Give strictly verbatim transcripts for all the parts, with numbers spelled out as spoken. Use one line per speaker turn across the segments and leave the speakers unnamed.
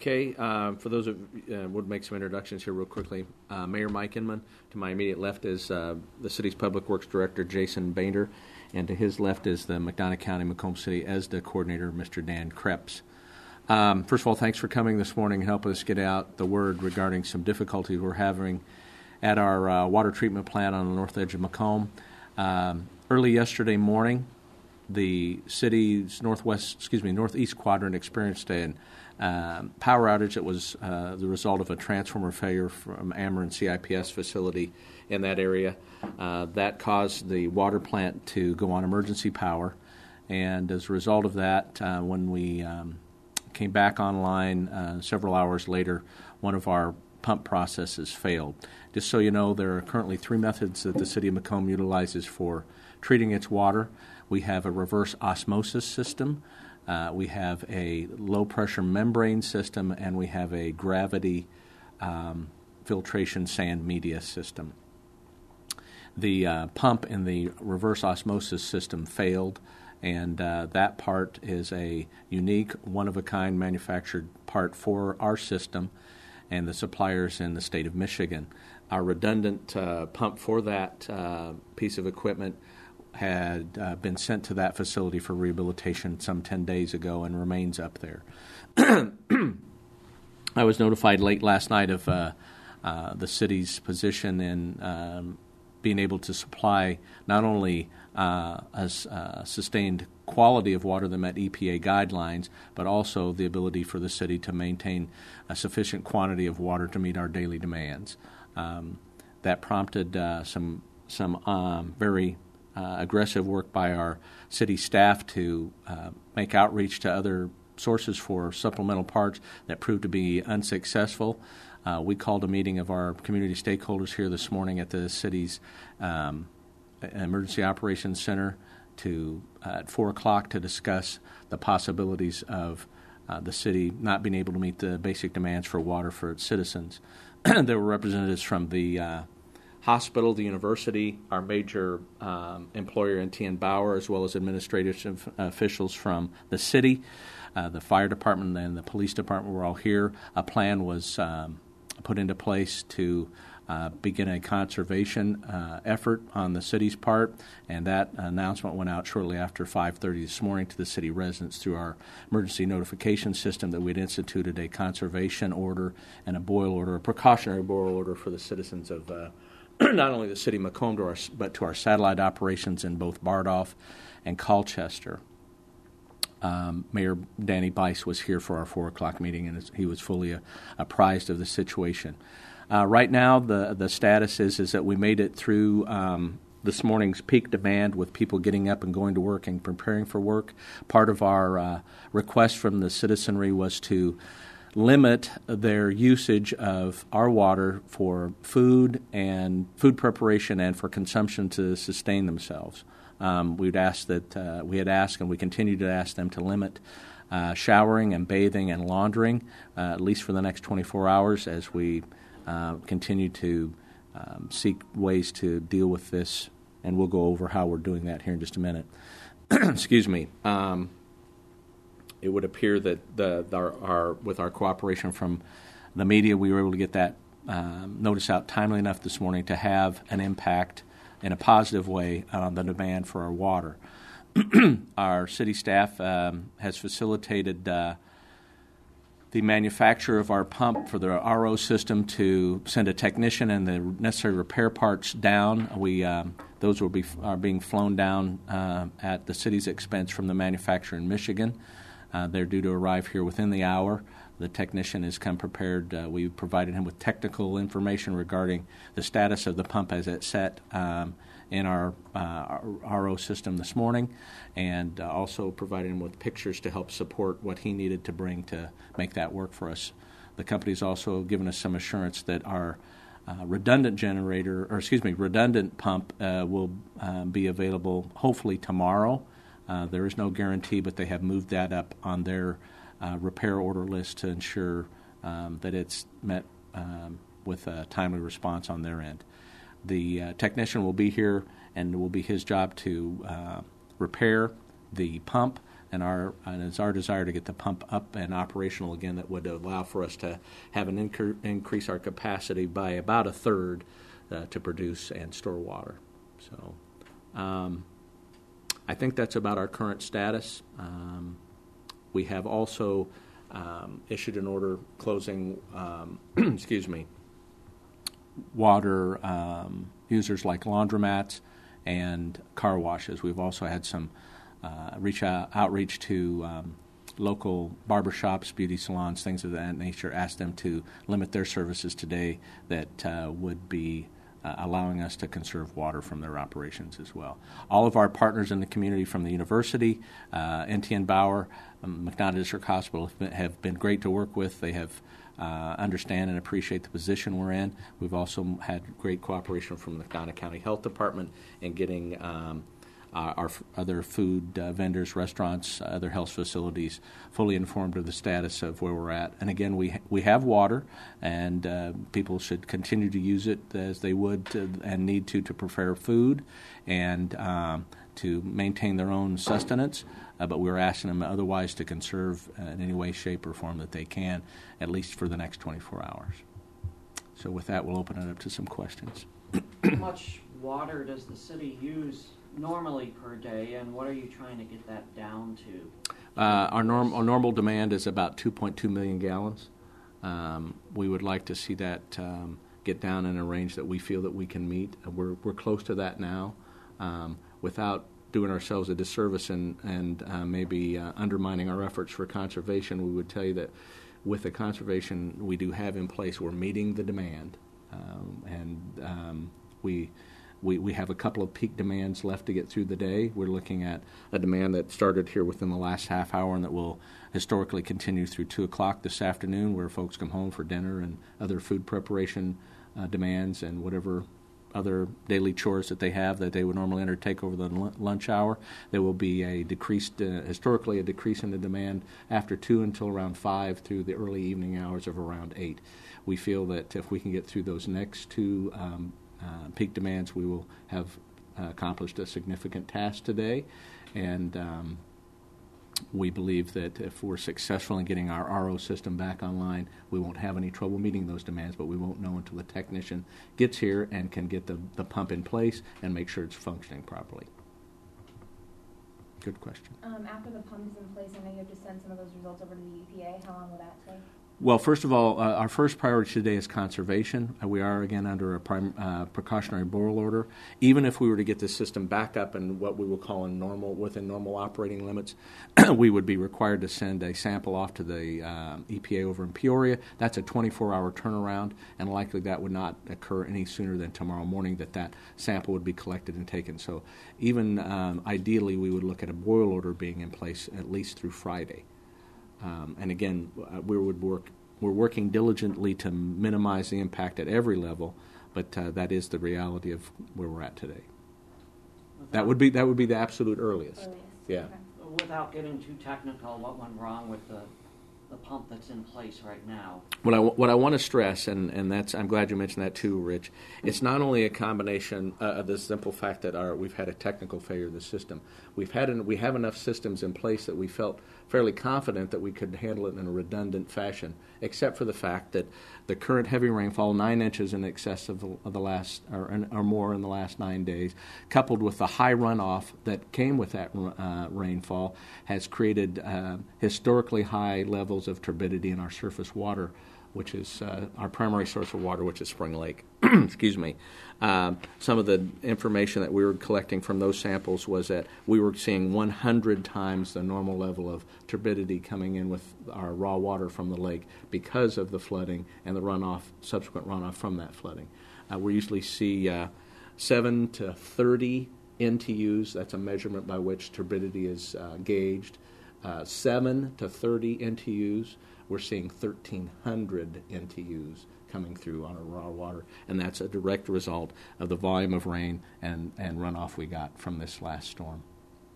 Okay, uh, for those of uh, would make some introductions here real quickly. Uh, Mayor Mike Inman. To my immediate left is uh, the city's Public Works Director, Jason Bader, and to his left is the McDonough County Macomb City E S D A Coordinator, Mister Dan Krebs. Um, first of all, thanks for coming this morning and helping us get out the word regarding some difficulties we're having at our uh, water treatment plant on the north edge of Macomb. Um, early yesterday morning, the city's northwest, excuse me, northeast quadrant experienced an uh, power outage that was uh, the result of a transformer failure from Ameren C I P S facility in that area. Uh, that caused the water plant to go on emergency power, and as a result of that, uh, when we um, came back online uh, several hours later, one of our pump processes failed. Just so you know, there are currently three methods that the City of Macomb utilizes for treating its water. We have a reverse osmosis system, uh, we have a low-pressure membrane system, and we have a gravity um, filtration sand media system. The uh, pump in the reverse osmosis system failed, and uh, that part is a unique, one-of-a-kind manufactured part for our system and the suppliers in the state of Michigan. Our redundant uh, pump for that uh, piece of equipment had uh, been sent to that facility for rehabilitation some ten days ago and remains up there. I was notified late last night of uh, uh, the city's position in um, being able to supply not only uh, a uh, sustained quality of water that met E P A guidelines, but also the ability for the city to maintain a sufficient quantity of water to meet our daily demands. Um, that prompted uh, some some um, very uh, aggressive work by our city staff to uh, make outreach to other sources for supplemental parts that proved to be unsuccessful. Uh, we called a meeting of our community stakeholders here this morning at the city's um, Emergency Operations Center to uh, at four o'clock to discuss the possibilities of uh, the city not being able to meet the basic demands for water for its citizens. There were representatives from the uh, hospital, the university, our major um, employer, N T N Bauer, as well as administrative officials from the city. Uh, the fire department and the police department were all here. A plan was um, put into place to uh, begin a conservation uh, effort on the city's part, and that announcement went out shortly after five thirty this morning to the city residents through our emergency notification system that we'd instituted a conservation order and a boil order, a precautionary boil order for the citizens of uh, not only the city of Macomb, to our, but to our satellite operations in both Bardolph and Colchester. Um, Mayor Danny Bice was here for our four o'clock meeting, and he was fully uh, apprised of the situation. Uh, right now, the the status is is that we made it through um, this morning's peak demand with people getting up and going to work and preparing for work. Part of our uh, request from the citizenry was to limit their usage of our water for food and food preparation and for consumption to sustain themselves. Um, we'd asked that uh, we had asked, and we continue to ask them to limit uh, showering and bathing and laundering, uh, at least for the next twenty-four hours, as we uh, continue to um, seek ways to deal with this. And we'll go over how we're doing that here in just a minute. Excuse me. Um, it would appear that the, the our, our with our cooperation from the media, we were able to get that um, notice out timely enough this morning to have an impact in a positive way on the demand for our water. Our city staff um, has facilitated uh, the manufacturer of our pump for the R O system to send a technician and the necessary repair parts down. We um, those will be are being flown down uh, at the city's expense from the manufacturer in Michigan. Uh, they're due to arrive here within the hour. The technician has come prepared. Uh, we provided him with technical information regarding the status of the pump as it's set um, in our, uh, our R O system this morning, and uh, also provided him with pictures to help support what he needed to bring to make that work for us. The company's also given us some assurance that our uh, redundant generator, or excuse me, redundant pump uh, will uh, be available hopefully tomorrow. Uh, there is no guarantee, but they have moved that up on their uh, repair order list to ensure um, that it's met um, with a timely response on their end. The uh, technician will be here, and it will be his job to uh, repair the pump and our and it's our desire to get the pump up and operational again. That would allow for us to have an incre- increase our capacity by about a third uh, to produce and store water. So, um, I think that's about our current status. Um, we have also um, issued an order closing, um, excuse me, water um, users like laundromats and car washes. We've also had some uh, reach out, outreach to um, local barbershops, beauty salons, things of that nature, ask them to limit their services today that uh, would be uh, allowing us to conserve water from their operations as well. All of our partners in the community from the university, uh, N T N Bauer, um, McDonough District Hospital have been, have been great to work with. They have Uh, understand and appreciate the position we're in. We've also had great cooperation from the McDonough County Health Department in getting um, our, our f- other food uh, vendors, restaurants, uh, other health facilities fully informed of the status of where we're at. And again, we ha- we have water, and uh, people should continue to use it as they would to, and need to to prepare food and um, to maintain their own sustenance. Uh, but we're asking them otherwise to conserve uh, in any way, shape, or form that they can, at least for the next twenty-four hours. So with that, we'll open it up to some questions.
How much water does the city use normally per day, and what are you trying to get that down to?
Uh, our, norm, our normal demand is about two point two million gallons. Um, we would like to see that um, get down in a range that we feel that we can meet. Uh, we're, we're close to that now. Um, without doing ourselves a disservice and, and uh, maybe uh, undermining our efforts for conservation, we would tell you that with the conservation we do have in place, we're meeting the demand. Um, and um, we, we we have a couple of peak demands left to get through the day. We're looking at a demand that started here within the last half hour and that will historically continue through two o'clock this afternoon, where folks come home for dinner and other food preparation uh, demands and whatever other daily chores that they have that they would normally undertake over the l- lunch hour. There will be a decreased, uh, historically a decrease in the demand after two until around five through the early evening hours of around eight. We feel that if we can get through those next two um, uh, peak demands, we will have uh, accomplished a significant task today. And um, we believe that if we're successful in getting our R O system back online, we won't have any trouble meeting those demands, but we won't know until the technician gets here and can get the, the pump in place and make sure it's functioning properly. Good question.
Um, after the pump is in place, I know you have to send some of those results over to the E P A. How long will that take?
Well, first of all, uh, our first priority today is conservation. Uh, we are, again, under a prim- uh, precautionary boil order. Even if we were to get this system back up in what we will call in normal, within normal operating limits, we would be required to send a sample off to the uh, E P A over in Peoria. That's a twenty-four hour turnaround, and likely that would not occur any sooner than tomorrow morning that that sample would be collected and taken. So even um, ideally, we would look at a boil order being in place at least through Friday. Um, and again, uh, we would work. We're working diligently to minimize the impact at every level, but uh, that is the reality of where we're at today. Without that would be that would be the absolute earliest.
Earliest.
Yeah.
Okay.
Without getting too technical, what went wrong with the the pump that's in place right now?
What I, what I want to stress, and, and that's I'm glad you mentioned that too, Rich, it's not only a combination uh, of the simple fact that our we've had a technical failure of the system. We've had an, we have enough systems in place that we felt fairly confident that we could handle it in a redundant fashion, except for the fact that the current heavy rainfall, nine inches in excess of the, of the last, or, or more in the last nine days, coupled with the high runoff that came with that uh, rainfall, has created uh, historically high levels of turbidity in our surface water, which is uh, our primary source of water, which is Spring Lake. Excuse me. Um, some of the information that we were collecting from those samples was that we were seeing one hundred times the normal level of turbidity coming in with our raw water from the lake because of the flooding and the runoff, subsequent runoff from that flooding. Uh, we usually see uh, seven to thirty N T Us. That's a measurement by which turbidity is uh, gauged. Uh, seven to thirty N T Us. We're seeing thirteen hundred N T Us coming through on our raw water, and that's a direct result of the volume of rain and, and runoff we got from this last storm.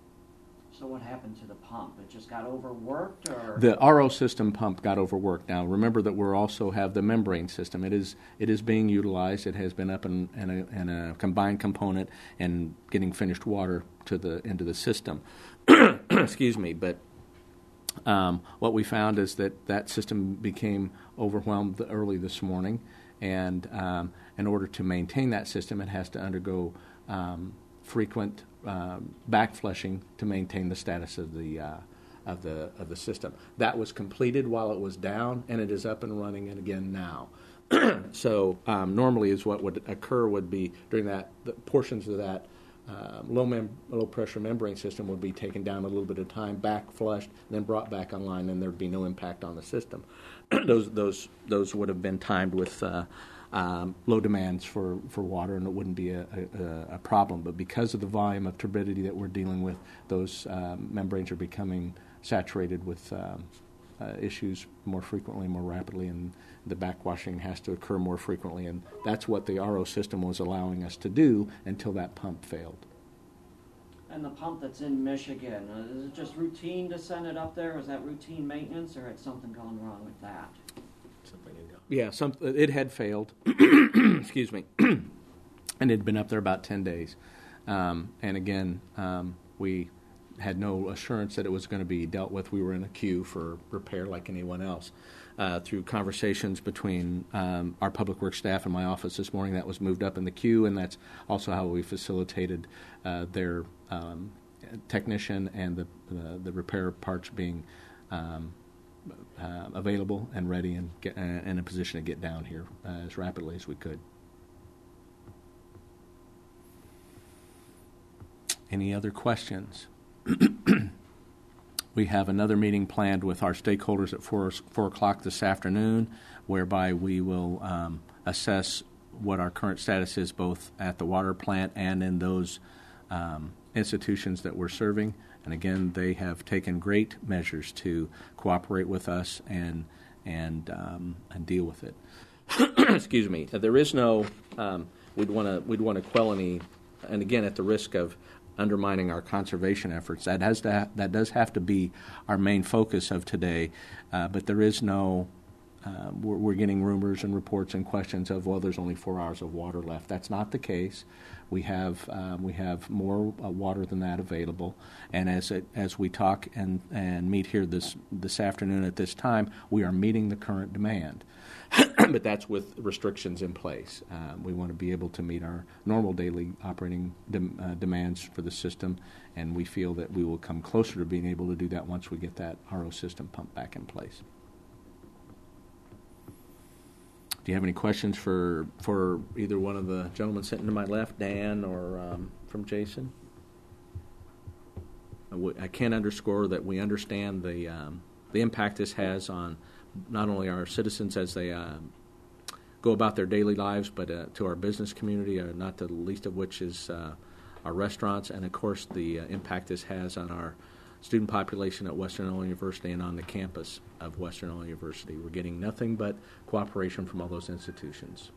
So what happened to the pump? It just got overworked, or
the R O system pump got overworked. Now remember that we also have the membrane system. It is it is being utilized. It has been up in, in, a, in a combined component and getting finished water to the into the system. Excuse me, but Um, what we found is that that system became overwhelmed early this morning, and um, in order to maintain that system, it has to undergo um, frequent um, back flushing to maintain the status of the uh, of the of the system. That was completed while it was down, and it is up and running again now. So um, normally, is what would occur would be during that the portions of that. Uh, low, mem- low pressure membrane system would be taken down a little bit of time, back flushed, then brought back online, and there'd be no impact on the system. those those those would have been timed with uh, um, low demands for, for water, and it wouldn't be a, a, a problem. But because of the volume of turbidity that we're dealing with, those um, membranes are becoming saturated with um, uh, issues more frequently, more rapidly, and the backwashing has to occur more frequently, and that's what the R O system was allowing us to do until that pump failed.
And the pump that's in Michigan, uh, is it just routine to send it up there? Was that routine maintenance, or had something gone wrong with that?
Something had gone. Yeah, some, it had failed. Excuse me. And it had been up there about ten days. Um, and again, um, we had no assurance that it was going to be dealt with. We were in a queue for repair like anyone else. Uh, through conversations between um, our public works staff and my office this morning, that was moved up in the queue, and that's also how we facilitated uh, their um, technician and the, the the repair parts being um, uh, available and ready and get, uh, in a position to get down here uh, as rapidly as we could. Any other questions? We have another meeting planned with our stakeholders at four, four o'clock this afternoon, whereby we will um, assess what our current status is both at the water plant and in those um, institutions that we're serving. And again, they have taken great measures to cooperate with us and and um, and deal with it. Excuse me. There is no. Um, we'd want to we'd want to quell any, and again, at the risk of undermining our conservation efforts. That has to ha- that does have to be our main focus of today, uh, but there is no, uh, we're, we're getting rumors and reports and questions of, well, there's only four hours of water left. That's not the case. We have um, we have more uh, water than that available, and as it, as we talk and, and meet here this this afternoon at this time, we are meeting the current demand. But that's with restrictions in place. Uh, we want to be able to meet our normal daily operating dem- uh, demands for the system, and we feel that we will come closer to being able to do that once we get that R O system pumped back in place. Do you have any questions for for either one of the gentlemen sitting to my left, Dan, or um, from Jason? I, w- I can't underscore that we understand the um, the impact this has on not only our citizens as they uh, go about their daily lives, but uh, to our business community, uh, not the least of which is uh, our restaurants, and of course the uh, impact this has on our student population at Western Illinois University and on the campus of Western Illinois University. We're getting nothing but cooperation from all those institutions.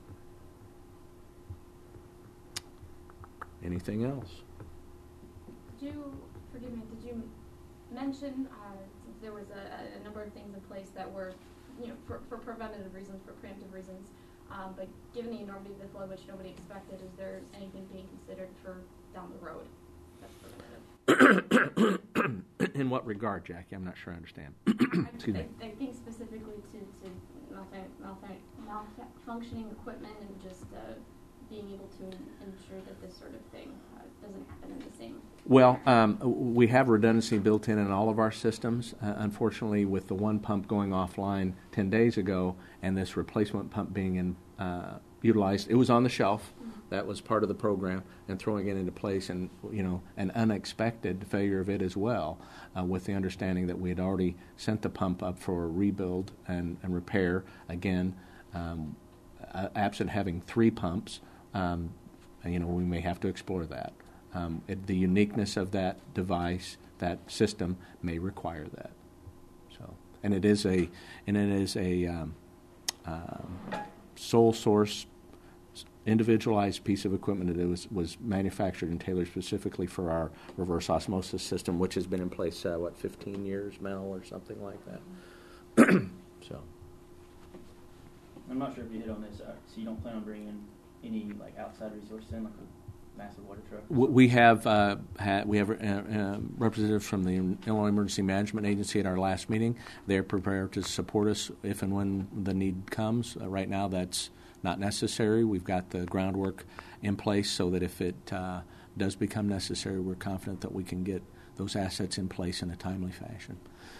Anything else?
Did you, forgive me, did you mention, uh, since there was a, a number of things in place that were, you know, for, for preventative reasons, for preemptive reasons, um, but given the enormity of the flood, which nobody expected, is there anything being considered for down the road that's preventative?
In what regard, Jackie? I'm not sure I understand. Excuse
I,
me.
I think specifically to, to malfun- malfun- malfunctioning equipment and just uh, being able to ensure that this sort of thing uh, doesn't happen in the same.
Well, um, we have redundancy built in in all of our systems. Uh, unfortunately, with the one pump going offline ten days ago and this replacement pump being in, uh, utilized, it was on the shelf. Mm-hmm. That was part of the program, and throwing it into place, and you know, an unexpected failure of it as well, uh, with the understanding that we had already sent the pump up for rebuild and, and repair. Again, um, uh, absent having three pumps, um, you know, we may have to explore that. Um, it, the uniqueness of that device, that system, may require that. So, and it is a, and it is a um, um, sole source, individualized piece of equipment that was was manufactured and tailored specifically for our reverse osmosis system, which has been in place uh, what fifteen years, Mel, or something like that. So,
I'm not sure if you hit on this. Uh, so you don't plan on bringing any like outside resources in, like a massive water truck?
W- We have uh, ha- we have uh, uh, representatives from the Illinois Emergency Management Agency at our last meeting. They're prepared to support us if and when the need comes. Uh, right now, that's not necessary. We've got the groundwork in place so that if it uh, does become necessary, we're confident that we can get those assets in place in a timely fashion.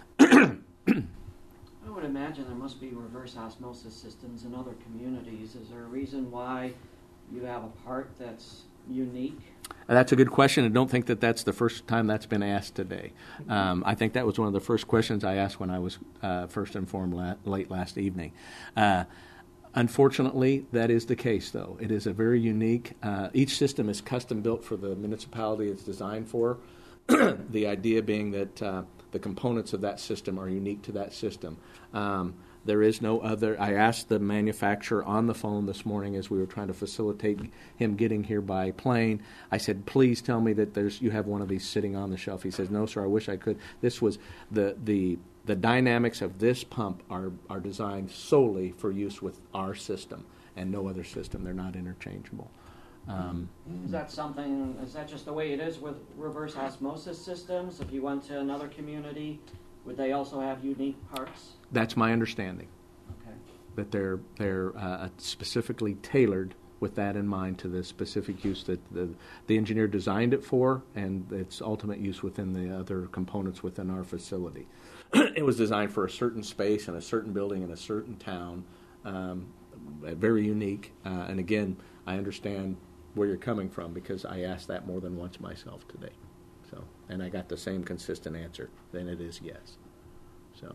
I would imagine there must be reverse osmosis systems in other communities. Is there a reason why you have a part that's unique?
Uh, That's a good question. I don't think that that's the first time that's been asked today. Um, I think that was one of the first questions I asked when I was uh, first informed la- late last evening. Uh, unfortunately, that is the case, though. It is a very unique. Uh, each system is custom built for the municipality it's designed for. The idea being that uh, the components of that system are unique to that system. Um, There is no other. I asked the manufacturer on the phone this morning as we were trying to facilitate him getting here by plane. I said, please tell me that there's you have one of these sitting on the shelf. He says, no, sir, I wish I could. This was the the the dynamics of this pump are are designed solely for use with our system and no other system. They're not interchangeable. Um,
Is that something, is that just the way it is with reverse osmosis systems? If you went to another community, would they also have unique parts?
that's my understanding.
Okay.
That they're they're uh, specifically tailored with that in mind to the specific use that the the engineer designed it for, and its ultimate use within the other components within our facility. It was designed for a certain space and a certain building in a certain town, um, very unique. Uh, and again, I understand where you're coming from because I asked that more than once myself today. So, and I got the same consistent answer. Then it is yes. So.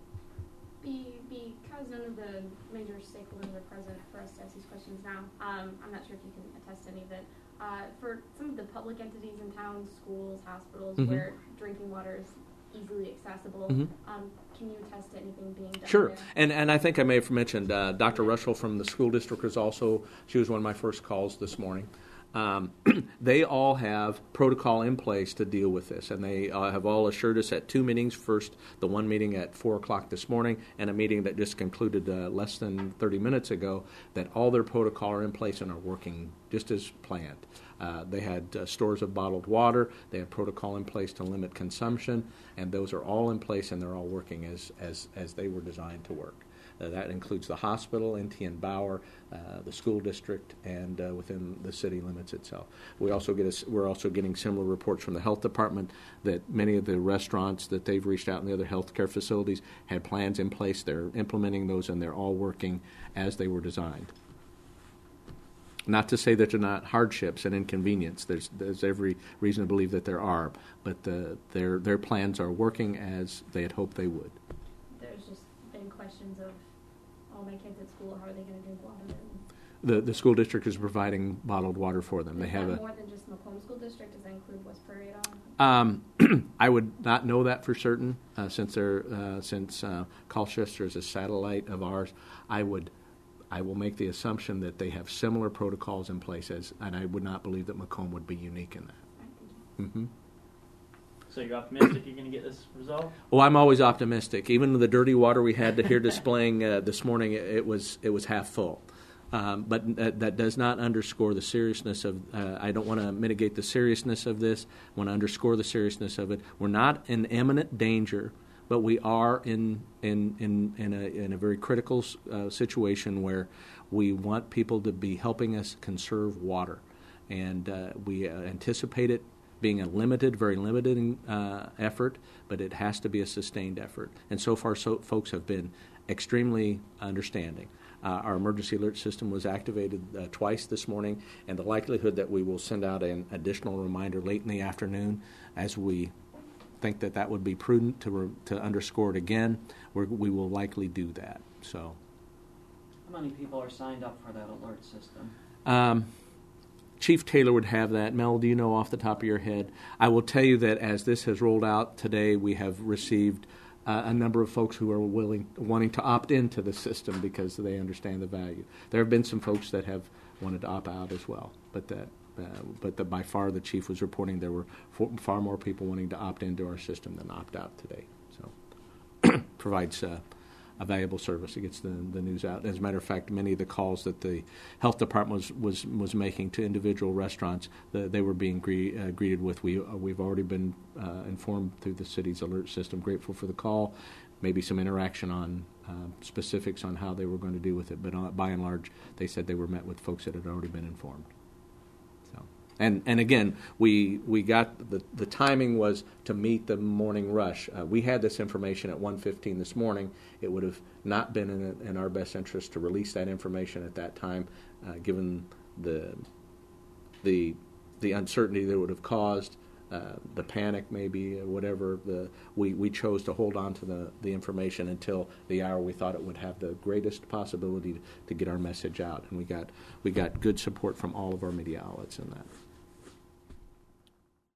Be, because none of the major stakeholders are present for us to ask these questions now, um, I'm not sure if you can attest to any of it. Uh, for some of the public entities in town, schools, hospitals,
Mhm.
where drinking water is easily accessible,
Mhm.
um, can you attest to anything being done
Sure,
there?
and and I think I may have mentioned uh, Doctor Russell from the school district is also. She was one of my first calls this morning. Um, they all have protocol in place to deal with this, and they uh, have all assured us at two meetings. First, the one meeting at four o'clock this morning, and a meeting that just concluded uh, less than thirty minutes ago, that all their protocol are in place and are working just as planned. Uh, they had uh, stores of bottled water. They had protocol in place to limit consumption, and those are all in place, and they're all working as as as they were designed to work. Uh, that includes the hospital, N T N Bauer, uh, the school district, and uh, within the city limits itself. We also get a, we're also getting similar reports from the health department that many of the restaurants that they've reached out in the other healthcare facilities had plans in place. They're implementing those, and they're all working as they were designed. Not to say that there are not hardships and inconvenience. There's there's every reason to believe that there are, but the, their their plans are working as they had hoped they would.
There's just been questions of, all my kids at school, how are they going to drink water?
The the school district is providing bottled water for them. They
Is
have
that
a.
more than just Macomb School District? Does that include West Prairie at all?
Um, I would not know that for certain, uh, since they're uh, since uh, Colchester is a satellite of ours. I would, I will make the assumption that they have similar protocols in place as, and I would not believe that Macomb would be unique in that.
Right, thank you.
Mm-hmm.
So you're optimistic you're going to get this resolved?
Well, I'm always optimistic. Even the dirty water we had to here displaying uh, this morning, it, it was it was half full. Um, but that, that does not underscore the seriousness of. Uh, I don't want to mitigate the seriousness of this. I want to underscore the seriousness of it. We're not in imminent danger, but we are in in in in a in a very critical uh, situation where we want people to be helping us conserve water, and uh, we uh, anticipate it being a limited, very limited uh, effort, but it has to be a sustained effort. And so far, so folks have been extremely understanding. Uh, our emergency alert system was activated uh, twice this morning, and the likelihood that we will send out an additional reminder late in the afternoon, as we think that that would be prudent to re- to underscore it again, we're, we will likely do that. So,
How many people are signed up for that alert system?
um, Chief Taylor would have that. Mel, do you know off the top of your head? I will tell you that as this has rolled out today, we have received uh, a number of folks who are willing, wanting to opt into the system because they understand the value. There have been some folks that have wanted to opt out as well, but that, uh, but the, by far the chief was reporting there were for, far more people wanting to opt into our system than opt out today. So provides uh, a valuable service. It gets the, the news out. As a matter of fact, many of the calls that the health department was was, was making to individual restaurants, the, they were being gre- uh, greeted with, we, uh, we've already been uh, informed through the city's alert system. Grateful for the call. Maybe some interaction on uh, specifics on how they were going to deal with it, but uh, by and large, they said they were met with folks that had already been informed. So, and and again, we we got the the timing was to meet the morning rush. Uh, we had this information at one fifteen this morning. It would have not been in, in our best interest to release that information at that time, uh, given the the the uncertainty that it would have caused. Uh, the panic, maybe, uh, whatever. The we, we chose to hold on to the, the information until the hour we thought it would have the greatest possibility to, to get our message out, and we got we got good support from all of our media outlets in that.